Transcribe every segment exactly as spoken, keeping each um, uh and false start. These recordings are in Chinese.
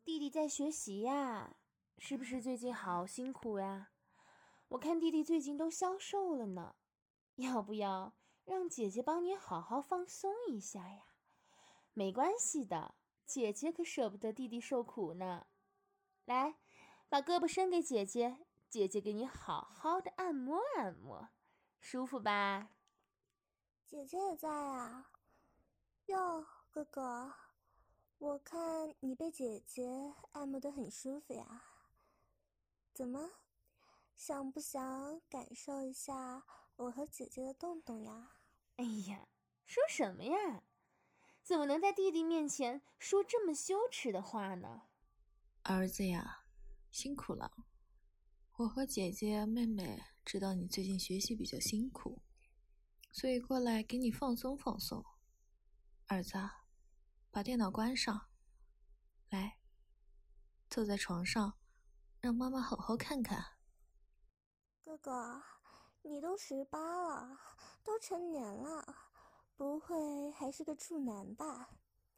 弟弟在学习呀，是不是最近好辛苦呀？我看弟弟最近都消瘦了呢，要不要让姐姐帮你好好放松一下呀？没关系的，姐姐可舍不得弟弟受苦呢。来，把胳膊伸给姐姐，姐姐给你好好的按摩按摩，舒服吧？ 姐姐也在啊。哟，哥哥，我看你被姐姐按摩得很舒服呀。怎么，想不想感受一下我和姐姐的动动呀？ 哎呀，说什么呀？怎么能在弟弟面前说这么羞耻的话呢？ 儿子呀，辛苦了。我和姐姐、妹妹知道你最近学习比较辛苦，所以过来给你放松放松。儿子，把电脑关上，来，坐在床上，让妈妈好好看看。 哥哥，你都十八了，都成年了，不会还是个处男吧？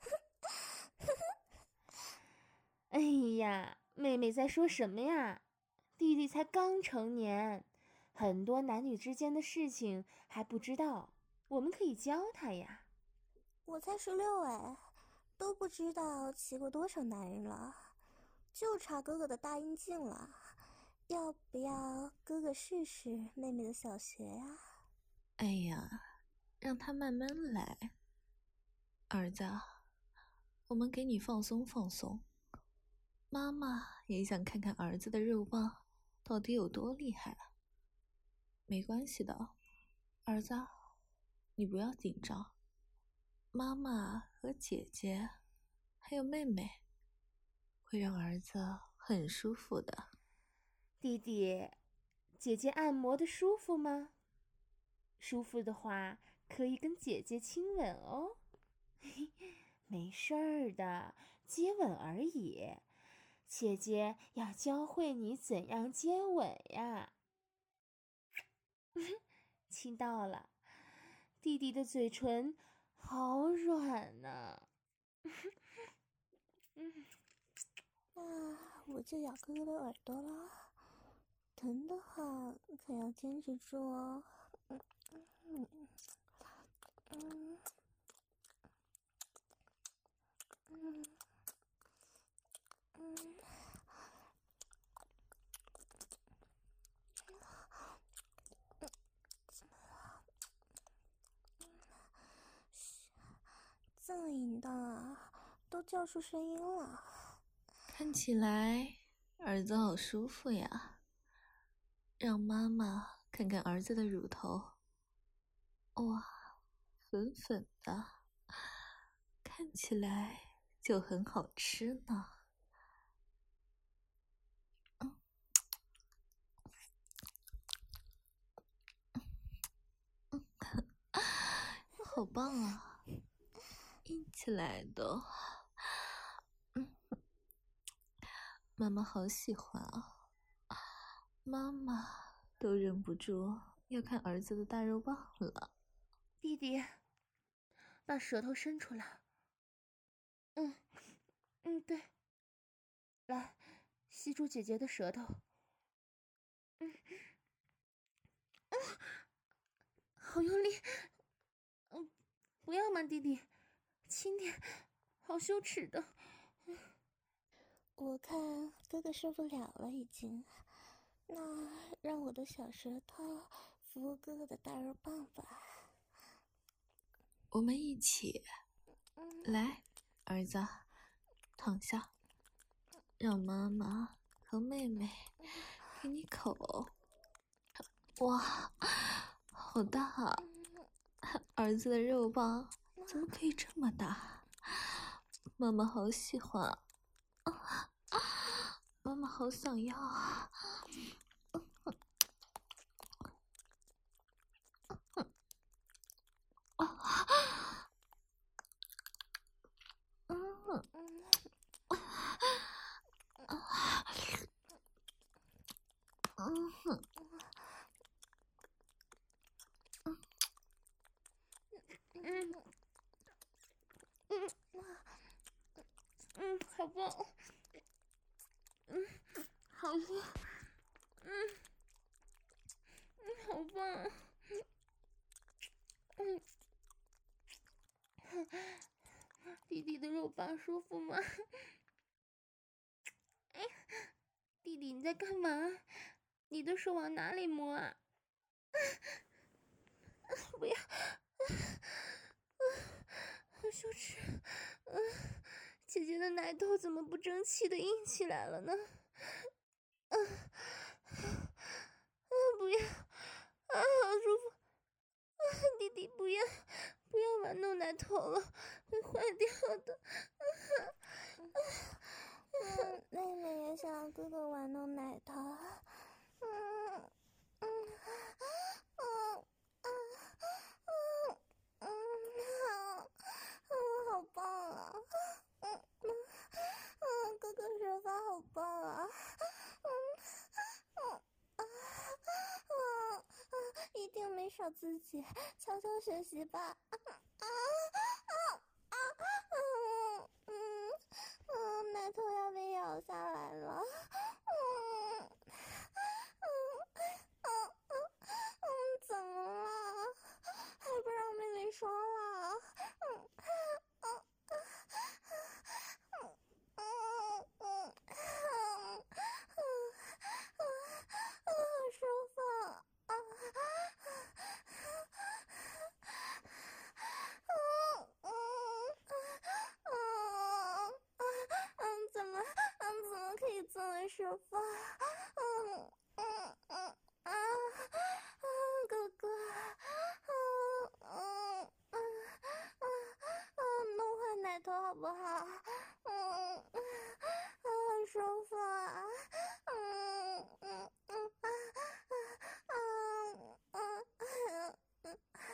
哎呀，妹妹在说什么呀？弟弟才刚成年，很多男女之间的事情还不知道，我们可以教他呀。 我才十六哎，都不知道骑过多少男人了，就差哥哥的大阴茎了。要不要哥哥试试妹妹的小学呀？ 哎呀，让他慢慢来。儿子，我们给你放松放松。妈妈也想看看儿子的肉棒到底有多厉害。没关系的，儿子，你不要紧张。妈妈和姐姐还有妹妹会让儿子很舒服的。 弟弟，姐姐按摩的舒服吗？舒服的话，可以跟姐姐亲吻哦。没事儿的，接吻而已。姐姐要教会你怎样接吻呀。亲到了，弟弟的嘴唇好软呢。 那我就咬哥哥的耳朵了，疼的话可要坚持住哦。嗯嗯嗯嗯嗯。这么淫荡啊，都叫出声音了。 看起来儿子好舒服呀，让妈妈看看儿子的乳头。哇，粉粉的，看起来就很好吃呢。嗯，好棒啊，硬起来的。嗯，妈妈好喜欢啊，妈妈都忍不住要看儿子的大肉棒了。 弟弟，把舌头伸出来。嗯，嗯，对。来，吸住姐姐的舌头。嗯，嗯，好用力。嗯，不要嘛，弟弟，轻点，好羞耻的。 我看哥哥受不了了，已经。那让我的小舌头服务哥哥的大肉棒吧。 我们一起嗯， 来，儿子，躺下，让妈妈和妹妹给你口。哇，好大啊！儿子的肉棒怎么可以这么大？妈妈好喜欢啊！妈妈好想要啊！嗯嗯嗯嗯嗯，好棒。 好香，嗯嗯，好棒啊，嗯，弟弟的肉棒舒服吗？哎，弟弟你在干嘛？你的手往哪里摸啊？不要，好羞耻，嗯，姐姐的奶头怎么不争气的硬起来了呢？嗯，啊，不要，啊，好舒服，啊，弟弟不要，不要玩弄奶头了，会坏掉的。 嗯，妹妹也想要哥哥玩弄奶头。嗯嗯嗯嗯嗯嗯，嗯，好棒啊！嗯嗯嗯，哥哥手法好棒啊！嗯嗯啊啊啊！一定没少自己，悄悄学习吧。啊啊啊啊！嗯嗯嗯，奶头要被咬下来了。嗯嗯嗯嗯嗯，怎么了？还不让妹妹说了？嗯嗯嗯嗯嗯嗯嗯嗯嗯，好舒服啊！嗯嗯嗯嗯，怎么嗯怎么可以这么舒服？嗯嗯嗯啊啊，哥哥，嗯嗯嗯嗯嗯，弄坏奶头好不好？嗯嗯，好舒服啊！嗯嗯嗯啊啊啊啊嗯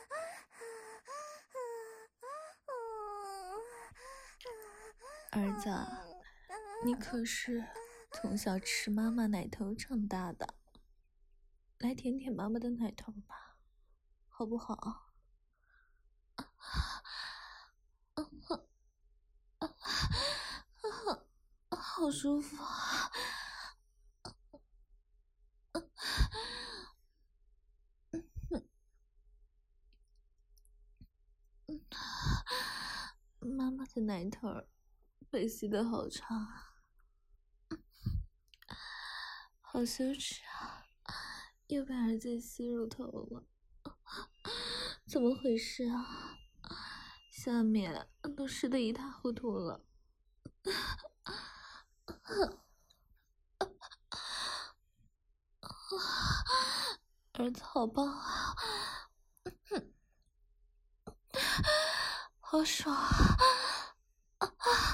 儿子，你可是从小吃妈妈奶头长大的，来舔舔妈妈的奶头吧，好不好？好舒服啊！妈妈的奶头被吸得好长啊，好羞耻啊！又被儿子吸乳头了，怎么回事啊？下面都湿得一塌糊涂了。儿子好棒啊，好爽啊！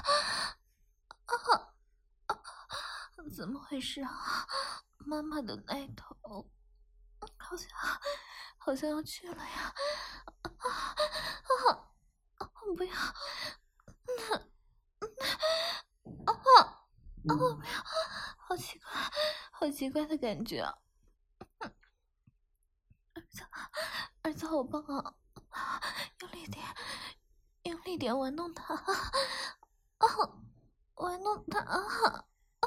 怎么回事啊？妈妈的奶头好像好像要去了呀！啊啊！不要！啊啊！不要！好奇怪，好奇怪的感觉啊！儿子，儿子好棒啊！用力点，用力点玩弄他啊！玩弄他啊！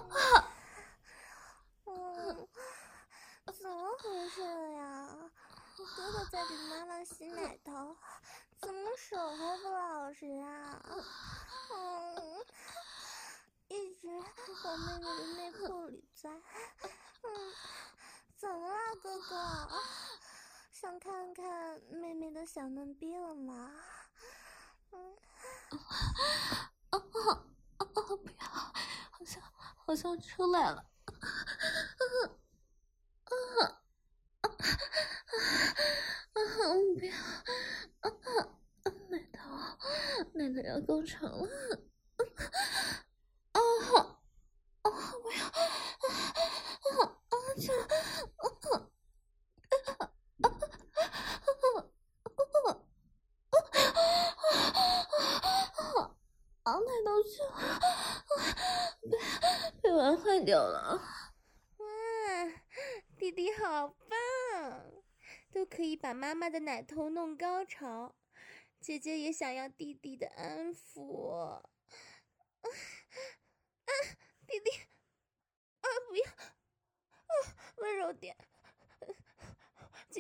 嗯，怎么回事呀？哥哥在给妈妈吸奶头，怎么手还不老实啊？嗯，一直往妹妹的内裤里钻。嗯，怎么了，哥哥？想看看妹妹的小嫩逼了吗？嗯， 啊啊！不要，好像好像出来了。不要！奶头，奶头要工程了！啊啊！不要！啊啊！这啊！奶头去了，被被玩坏掉了。 哇，弟弟好棒，都可以把妈妈的奶头弄高潮。姐姐也想要弟弟的安抚。啊啊，弟弟，啊不要，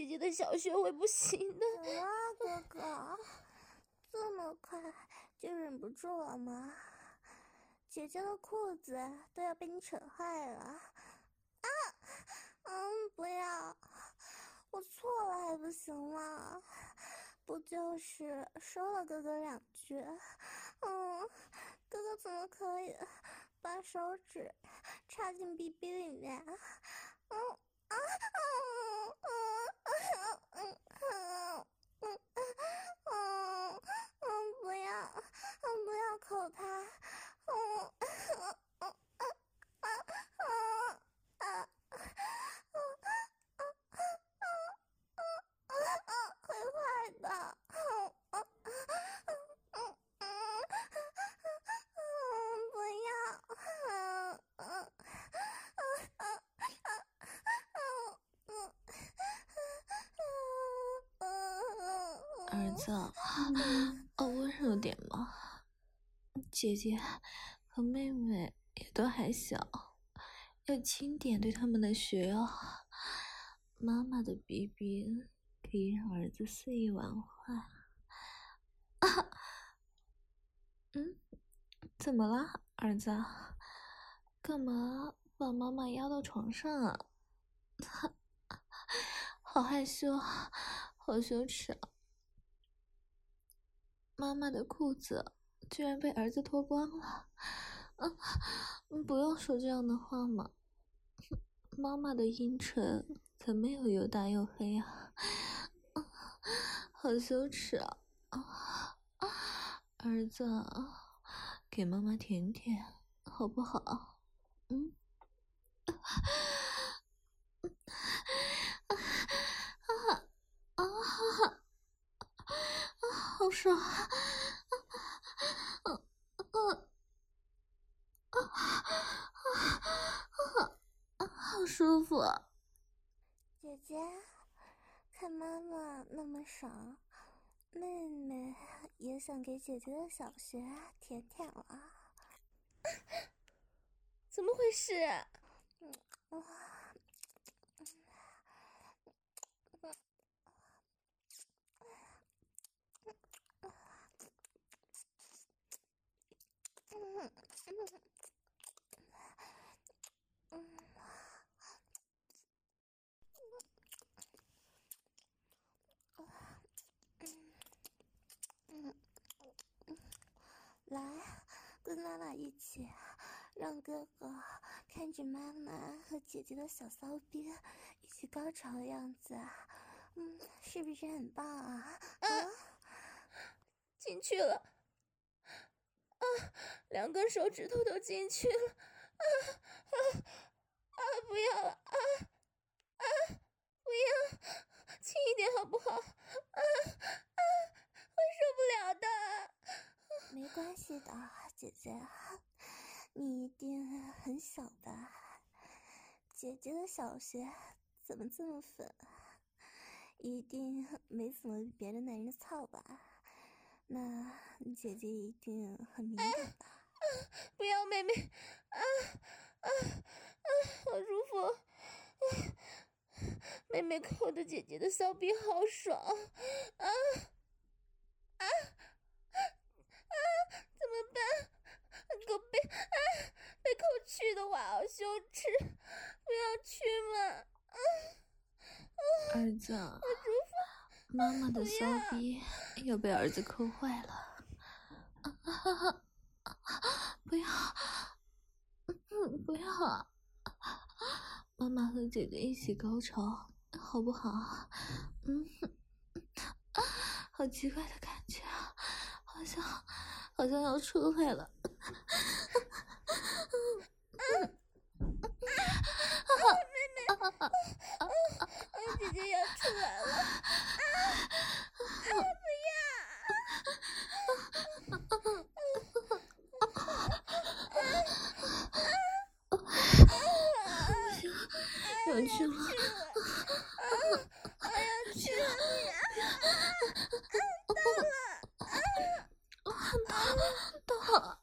姐姐的小穴会不行的。 怎么啊，哥哥？这么快就忍不住了吗？姐姐的裤子都要被你扯坏了。啊！嗯，不要，我错了还不行吗？不就是说了哥哥两句，嗯，哥哥怎么可以把手指插进逼逼里面？嗯啊嗯嗯嗯嗯嗯嗯嗯，不要，嗯不要口他，嗯嗯嗯啊啊啊！坏坏的，不要， 儿子，哦，温柔点嘛，姐姐和妹妹也都还小，要轻点对他们的学哦。妈妈的逼逼可以让儿子肆意玩坏。啊，嗯，怎么了，儿子？干嘛把妈妈压到床上啊？好害羞，好羞耻啊！妈妈的裤子居然被儿子脱光了。啊，不要说这样的话嘛。妈妈的阴唇可没有又大又黑啊，啊，好羞耻啊！啊，儿子，给妈妈舔舔好不好？嗯，啊啊啊！好爽！啊啊啊啊啊！好舒服啊！ 姐姐，看妈妈那么爽，妹妹也想给姐姐的小穴舔舔了。 怎么回事？ 嗯哇。嗯嗯嗯嗯，来，跟妈妈一起，让哥哥看着妈妈和姐姐的小骚逼一起高潮的样子，嗯，是不是很棒啊？啊， 进去了，啊，两根手指头都进去了，啊啊啊！不要了，啊啊！不要，轻一点好不好？啊啊！会受不了的。 没关系的，姐姐，你一定很小的。姐姐的小穴怎么这么粉？一定没怎么别的男人操吧？那姐姐一定很敏感的。 啊啊、不要，妹妹，啊啊啊！好舒服，啊、妹妹抠的姐姐的骚逼好爽，啊啊啊！怎么办？给我被啊被抠去的话好羞耻，不要去嘛！啊啊！ 儿子， 好舒服， 妈妈的骚逼又被儿子抠坏了。啊啊啊！不要，嗯，不要啊！妈妈和姐姐一起高潮，好不好？嗯，啊，好奇怪的感觉啊，好像好像要出来了。 妹妹，啊啊！姐姐要出来了，啊啊！不要！ 要去了， 啊！我要去了呀！ 到了，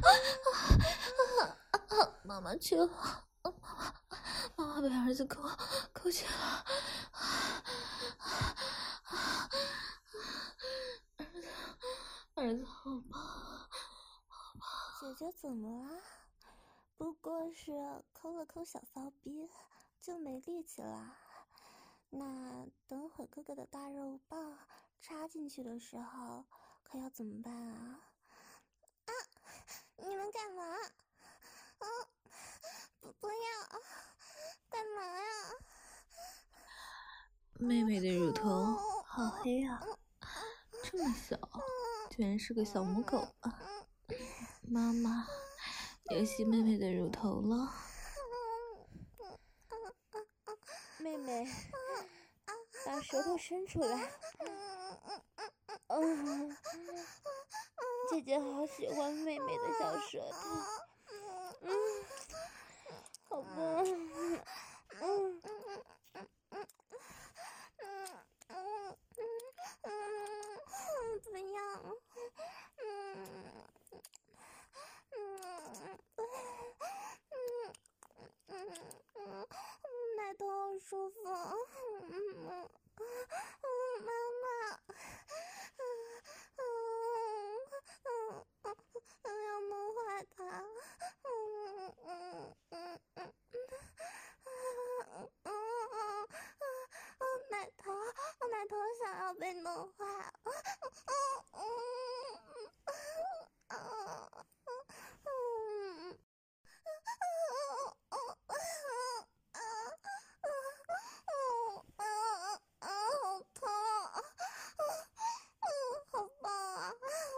到了，妈妈去了，妈妈被儿子抠抠去了， 姐怎么了？不过是抠了抠小骚逼，就没力气了。那等会哥哥的大肉棒插进去的时候，可要怎么办啊？啊！你们干嘛？啊！不不要！干嘛呀？ 妹妹的乳头好黑啊，这么小，居然是个小母狗啊！妈妈要吸妹妹的乳头了。 妹妹，把舌头伸出来。嗯，姐姐好喜欢妹妹的小舌头。嗯，好棒。嗯。 不要。奶头好舒服。妈妈。要弄坏它。奶头，奶头想要被弄坏。好痛！好棒啊！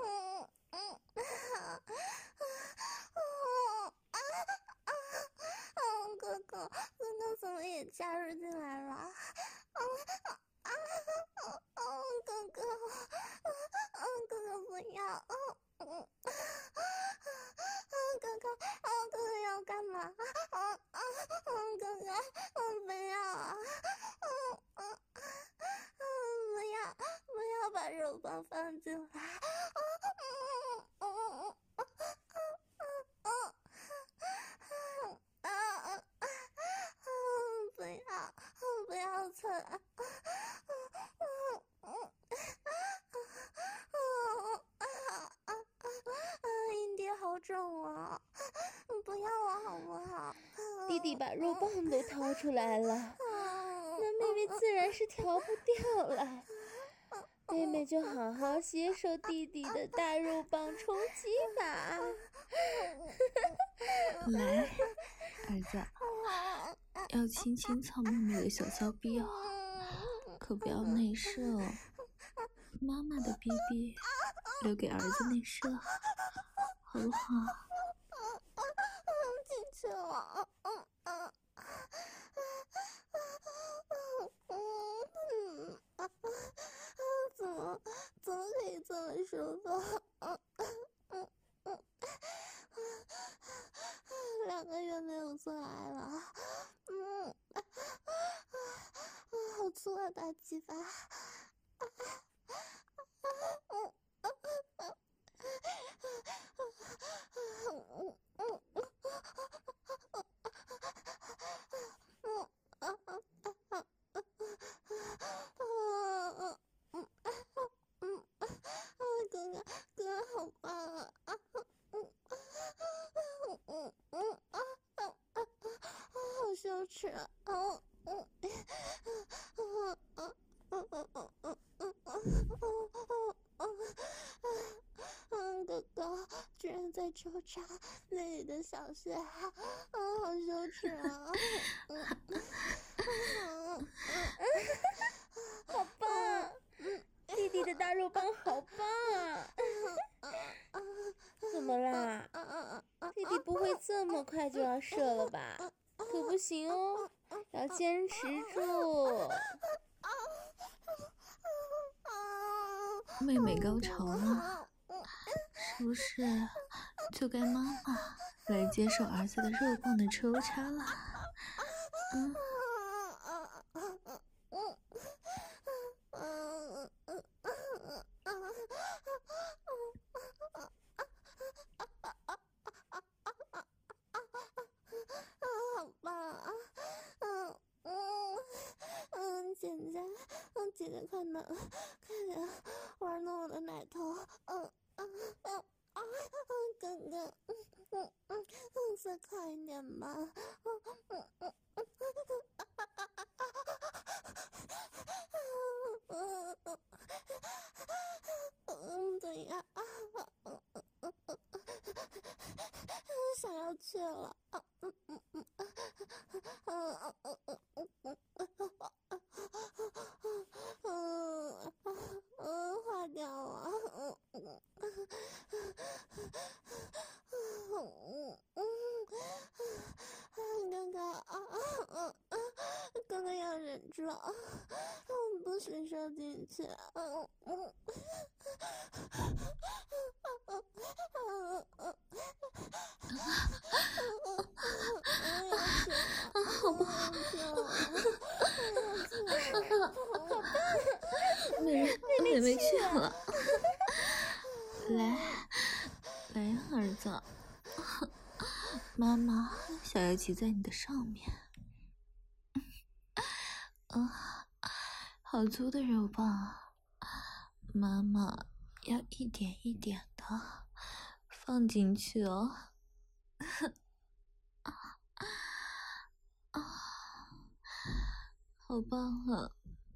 哥哥，哥哥怎么也加入进来了？哥哥，哥哥不要！哥哥，哥哥要干嘛？哥哥，不要！不要，不要把肉棒放进来！不要，不要蹭！阴蒂好重啊！不要啊，好不好？ 弟弟把肉棒都掏出来了，那妹妹自然是调不掉了。妹妹就好好接受弟弟的大肉棒冲击吧。 来，儿子，要轻轻操妹妹的小骚逼哦，可不要内射哦。妈妈的逼逼留给儿子内射，好不好？ 进去了。怎么怎么可以这么舒服？两个月没有做爱了。嗯，好粗啊，大鸡巴！哥哥，哥哥好棒啊！好羞耻啊！哥哥居然在抽查妹妹的小穴，好羞耻啊！ 好棒！弟弟的大肉棒好棒啊！怎么啦？弟弟不会这么快就要射了吧？可不行哦，要坚持住。 妹妹高潮了，是不是就该妈妈来接受儿子的肉棒的抽插了？嗯。 好棒啊！嗯嗯嗯，姐姐，嗯姐姐，快点快点玩弄我的奶头！嗯嗯嗯啊，哥哥。 再快一点吧。嗯，对呀，想要去了。嗯嗯嗯嗯嗯嗯嗯嗯嗯，坏掉了。嗯嗯嗯嗯，哥哥啊啊啊！哥哥要忍住，嗯，不许射进去。嗯嗯。 好不好？妹妹，妹妹去了。来，来呀，儿子，妈妈想要骑在你的上面。啊，好粗的肉棒，妈妈要一点一点的放进去哦。啊，好棒啊！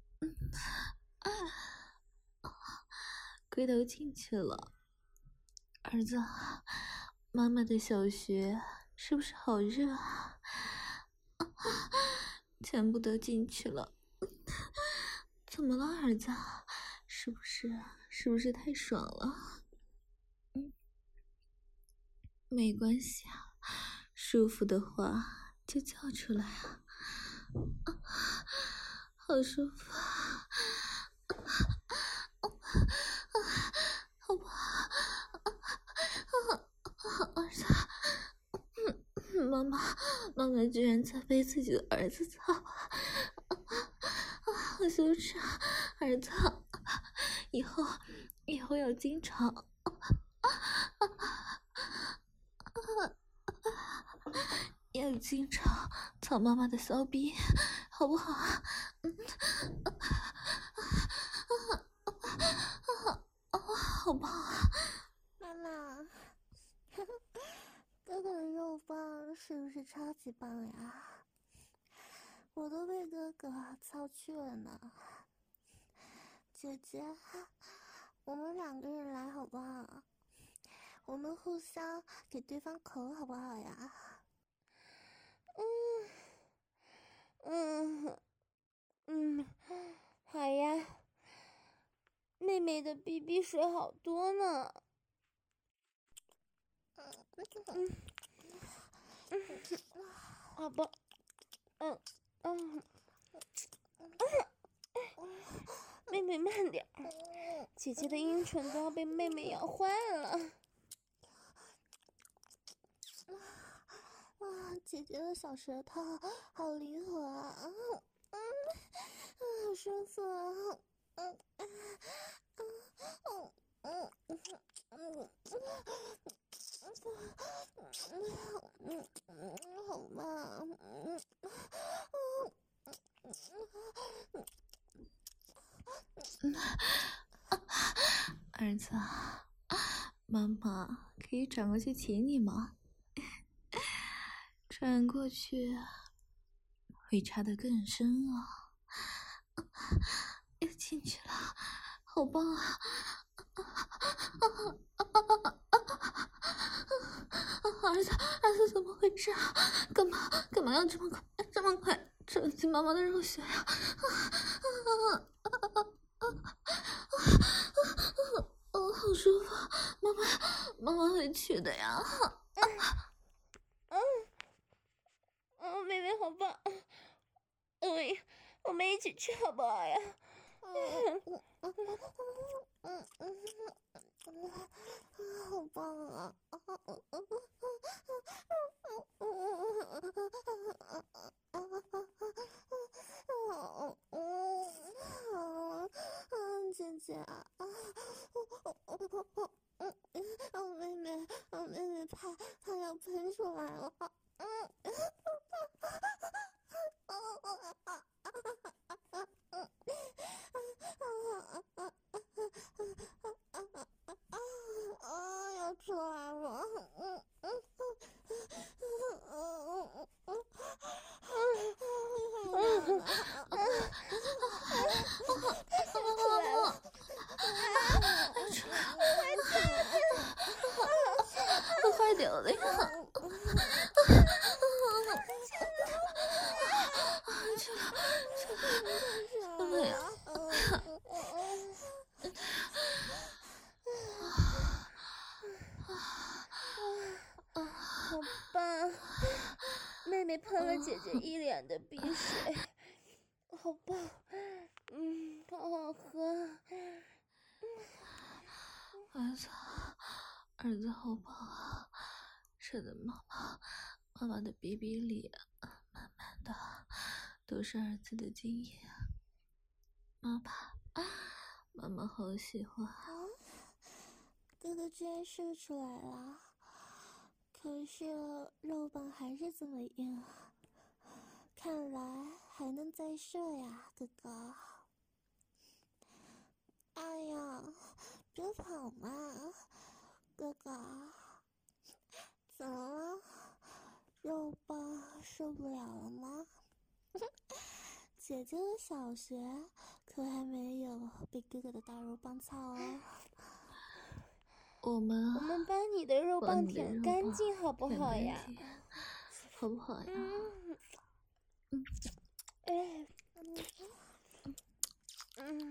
龟头进去了，儿子，妈妈的小穴是不是好热啊？全部都进去了。怎么了，儿子？是不是是不是太爽了？嗯，没关系啊，舒服的话就叫出来啊。啊，好舒服啊！好不好？儿子，妈妈，妈妈居然在被自己的儿子操啊！好羞耻啊，儿子，以后以后要经常要经常操妈妈的骚逼，好不好啊？好棒啊！ 妈妈，哥哥的肉棒是不是超级棒呀？我都被哥哥操去了呢。姐姐，我们两个人来好不好？我们互相给对方口好不好呀？ 嗯嗯嗯，好呀。妹妹的逼逼水好多呢。嗯嗯，好吧。嗯嗯嗯，妹妹慢点儿，姐姐的阴唇都要被妹妹咬坏了。 哇，姐姐的小舌头好灵活啊！嗯嗯，好舒服啊！嗯嗯嗯嗯嗯嗯嗯嗯，好嘛，嗯嗯，儿子，妈妈可以转过去骑你吗？转过去会插得更深啊！又进去了，好棒啊！儿子，儿子怎么回事啊？干嘛干嘛要这么快这么快冲进妈妈的肉穴呀？哦，好舒服，妈妈妈妈会去的呀。 嗯嗯，妹妹好棒。哎，我们一起去好不好呀？ 嗯嗯嗯嗯，好棒啊！姐姐啊，妹妹，妹妹怕怕要喷出来了。啊，要出来了！嗯嗯累啊！ 好棒！妹妹喷了姐姐一脸的鼻水，好棒！嗯，好好喝。 儿子，儿子好棒啊！射的妈妈，妈妈的鼻鼻里满满的都是儿子的精液。妈妈，妈妈好喜欢。 啊，哥哥居然射出来了，可是肉棒还是这么硬，看来还能再射呀，哥哥。哎呀，别跑嘛，哥哥，怎么了？肉棒受不了了吗？姐姐的小学可还没有被哥哥的大肉棒操哦。 我们我们把你的肉棒舔干净好不好呀？ 好不好呀？ 嗯，哎，嗯，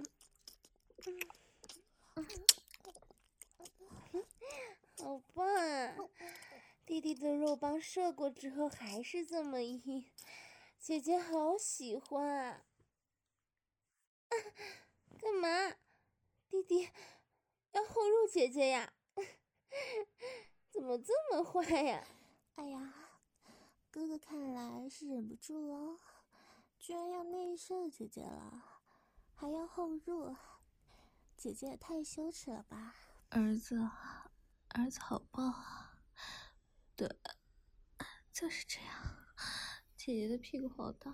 嗯，好棒啊！弟弟的肉棒射过之后还是这么硬，姐姐好喜欢啊！啊，干嘛？弟弟要后入姐姐呀？怎么这么坏呀？ 哎呀，哥哥看来是忍不住了，居然要内射姐姐了，还要后入，姐姐也太羞耻了吧！ 儿子，儿子好棒啊！对，就是这样。姐姐的屁股好大，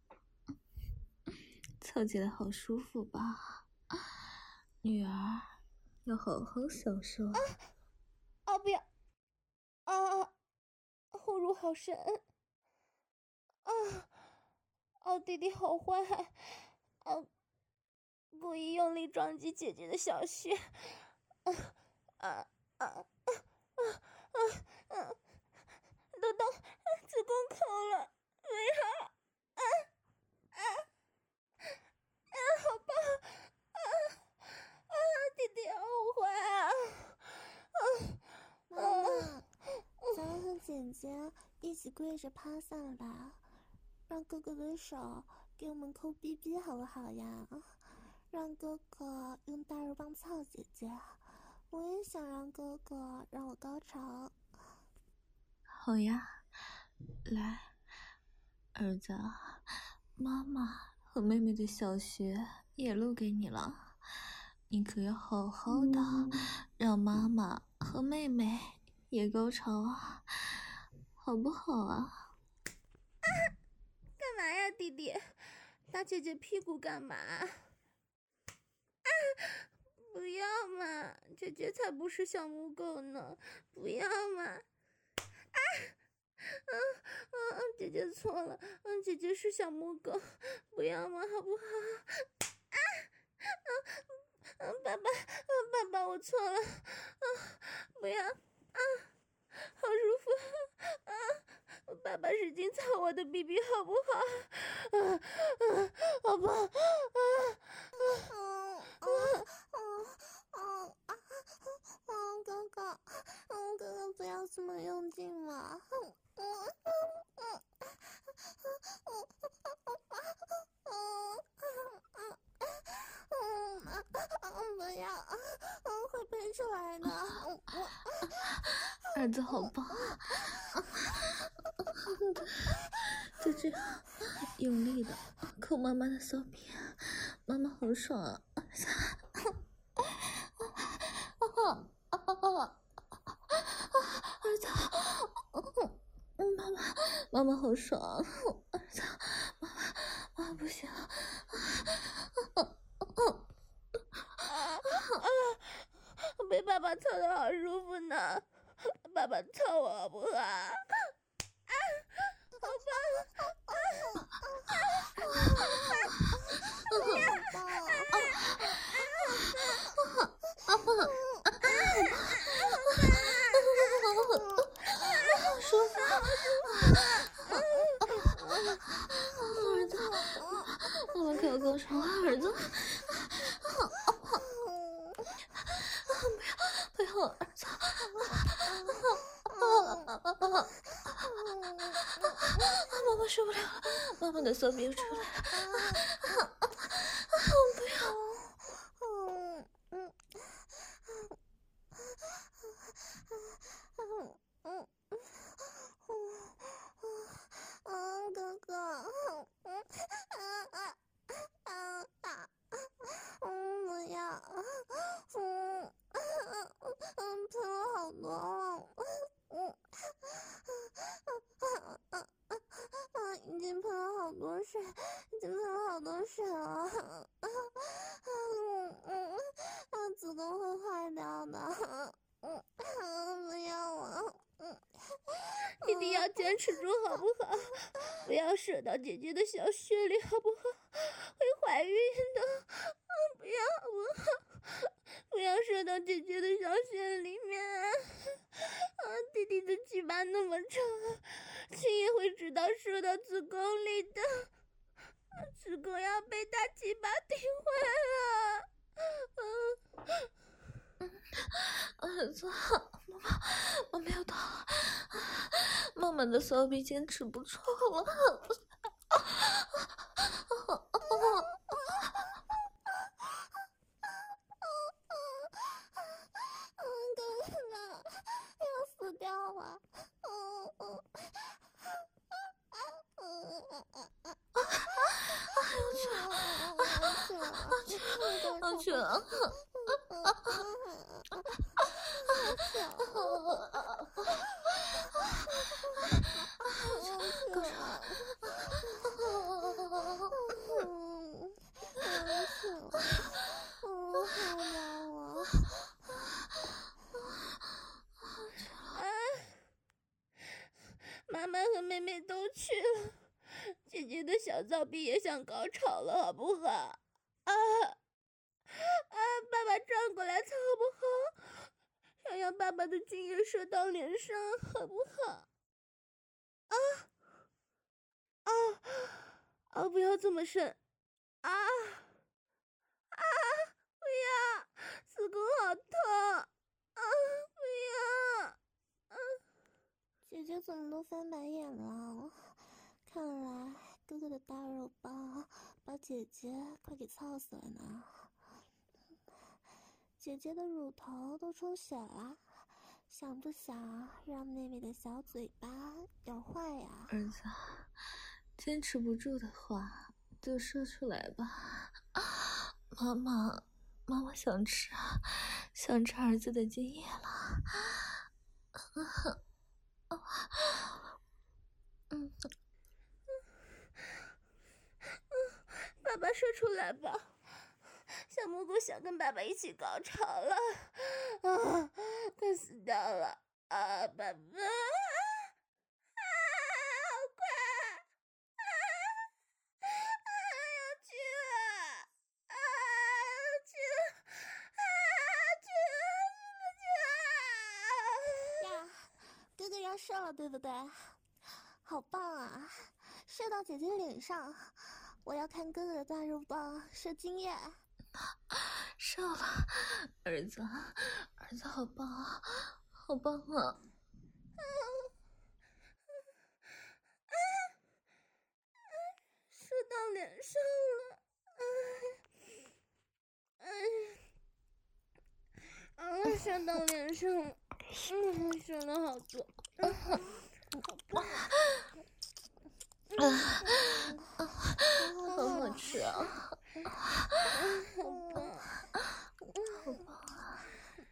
操起来好舒服吧？女儿要好好享受。 啊！啊不要！啊！后入好深！啊！哦，弟弟好坏！啊！故意用力撞击姐姐的小穴！啊啊啊啊啊啊！都到子宫口了，不要！啊啊啊！好棒！啊啊！弟弟好坏啊！啊！ 妈妈，咱们和姐姐一起跪着趴下来，让哥哥的手给我们抠逼逼好不好呀？让哥哥用大肉棒操姐姐，我也想让哥哥让我高潮。 好呀，来，儿子，妈妈和妹妹的小穴也露给你了，你可要好好的让妈妈和妹妹也高潮啊，好不好啊？ 啊！干嘛呀，弟弟？打姐姐屁股干嘛？啊！不要嘛，姐姐才不是小母狗呢！不要嘛！啊！嗯嗯，姐姐错了，嗯，姐姐是小母狗，不要嘛，好不好？啊！嗯嗯，爸爸，嗯，爸爸，我错了，啊，不要，啊，好舒服，啊！爸爸使劲操我的逼逼好不好？啊啊，好棒！啊啊嗯嗯嗯嗯啊！嗯，哥哥，嗯，哥哥不要这么用劲嘛！嗯嗯嗯嗯嗯嗯嗯，不要，嗯，会喷出来的。 儿子好棒！就这样用力的抠妈妈的骚逼，妈妈好爽啊！儿子，妈妈，妈妈好爽！儿子，妈妈，妈妈不行！ 被爸爸操的好舒服呢，爸爸操我好不好？啊，好棒！啊好舒服！ 儿子，妈妈快要高潮了，儿子。不要，不要，儿子。妈妈受不了了，妈妈的骚逼又出来了。不要。 嗯，哥哥，嗯嗯，不要，嗯嗯，喷了好多了，嗯嗯，已经喷了好多水，已经喷了好多水了，嗯嗯嗯，子宫会坏掉的，嗯嗯，不要了，嗯。 弟弟要坚持住好不好？不要射到姐姐的小穴里好不好？会怀孕的。嗯，不要好不好？不要射到姐姐的小穴里面。啊，弟弟的鸡巴那么长，亲也会知道射到子宫里的。子宫要被大鸡巴顶坏了。 嗯，儿子，妈妈，妈妈要到了，妈妈的骚逼坚持不住了。 嗯，哥哥，要死掉了。嗯嗯嗯嗯嗯， 我去了。高潮！ 嗯，好凉啊！ 妈妈和妹妹都去了，姐姐的小骚逼也想高潮了，好不好？啊啊！爸爸转过来，好不好？想要爸爸的精液射到脸上，好不好？啊啊啊！不要这么深！啊啊！不要，子宫好痛！啊！不要！啊！ 姐姐怎么都翻白眼了？看来哥哥的大肉包把姐姐快给操死了呢。姐姐的乳头都充血了，想不想让妹妹的小嘴巴咬坏呀？ 儿子，坚持不住的话就说出来吧。妈妈，妈妈想吃，想吃儿子的精液了。嗯， 爸爸说出来吧，小蘑菇想跟爸爸一起高潮了，啊，快死掉了啊！爸爸，啊，好快，啊，啊，要去了，啊，去了，啊，去了，去了，去了！ 呀，哥哥要射了，对不对？好棒啊！射到姐姐脸上，我要看哥哥的大肉棒射精液。 射了，儿子，儿子好棒啊，好棒啊！ 射到脸上了，哎，哎，啊，射到脸上了，嗯，射了好多，嗯，好棒， 啊，好好吃啊， 好棒， 好棒啊！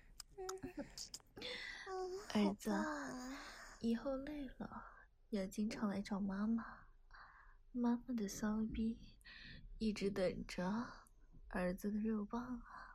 儿子，以后累了要经常来找妈妈，妈妈的骚逼一直等着儿子的肉棒啊！